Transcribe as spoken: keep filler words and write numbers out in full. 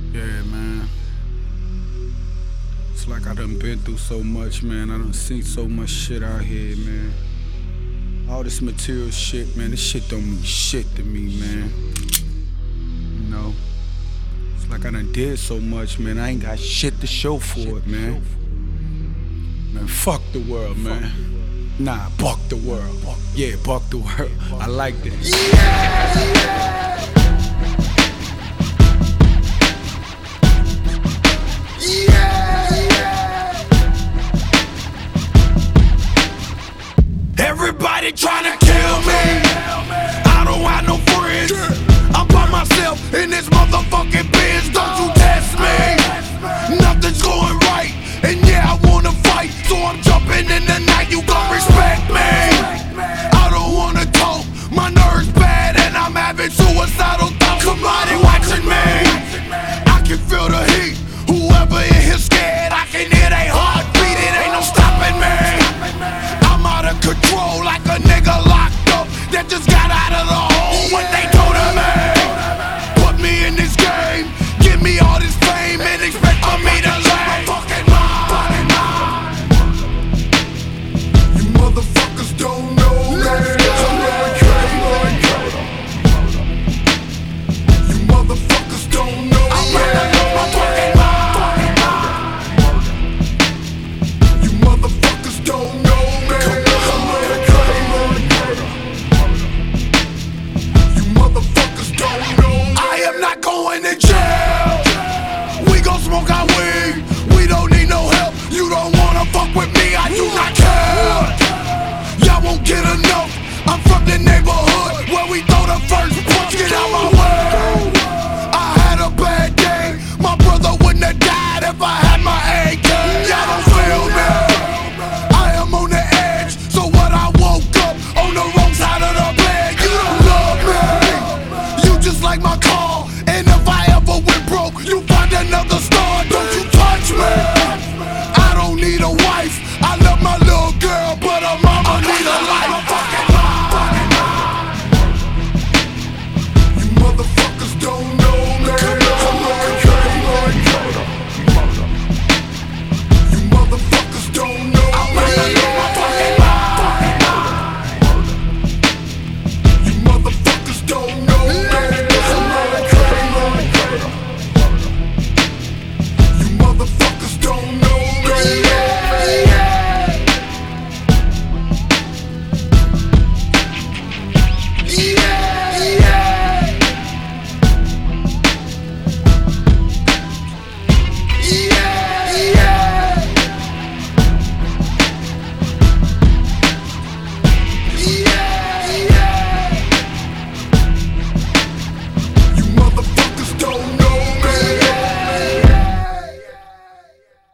Yeah, man. It's like I done been through so much, man. I done seen so much shit out here, man. All this material shit, man, this shit don't mean shit to me, man. You know? It's like I done did so much, man. I ain't got shit to show for it, man. Man, fuck the world, man. Nah, buck the world. Yeah, buck the world. I like that. Yeah! Everybody tryna kill me. I don't have no friends. I'm by myself in this motherfucking biz. Don't you test me. Nothing's going right, and yeah, I wanna fight. So I'm jumping in the night. You gon' respect me. I don't wanna talk. My nerves bad, and I'm having suicidal thoughts. Somebody watching me. I can feel the heat. Whoever in here scared, I can hear they heartbeat. It ain't no stopping me. I'm out of control like a nigga locked up that just got out of the hole. What they do to me? Put me in this game, give me all this fame, and expect for me to lay. You motherfuckers don't know me. You motherfuckers don't know me. You motherfuckers don't know. Going to jail. We gon' smoke our weed. We don't need no help. You don't wanna fuck with me. I do not care. Y'all won't get enough. I'm from the neighborhood.